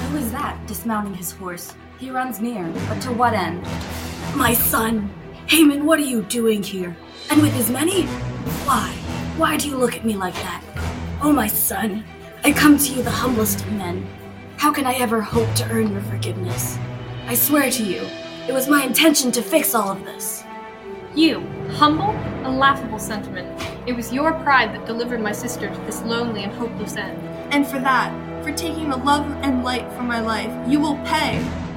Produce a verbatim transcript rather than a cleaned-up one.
Who is that, dismounting his horse? He runs near, but to what end? My son! Haman, what are you doing here? And with as many? Why? Why do you look at me like that? Oh, my son, I come to you the humblest of men. How can I ever hope to earn your forgiveness? I swear to you, it was my intention to fix all of this. You, humble? A laughable sentiment. It was your pride that delivered my sister to this lonely and hopeless end. And for that, for taking the love and light from my life, you will pay.